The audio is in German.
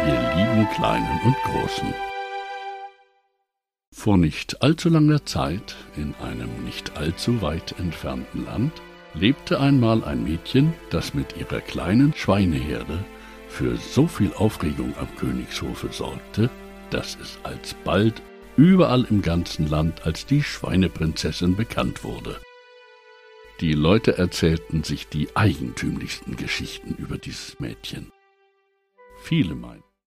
ihr lieben Kleinen und Großen. Vor nicht allzu langer Zeit, in einem nicht allzu weit entfernten Land, lebte einmal ein Mädchen, das mit ihrer kleinen Schweineherde für so viel Aufregung am Königshofe sorgte, dass es alsbald überall im ganzen Land als die Schweineprinzessin bekannt wurde. Die Leute erzählten sich die eigentümlichsten Geschichten über dieses Mädchen. Viele meinten,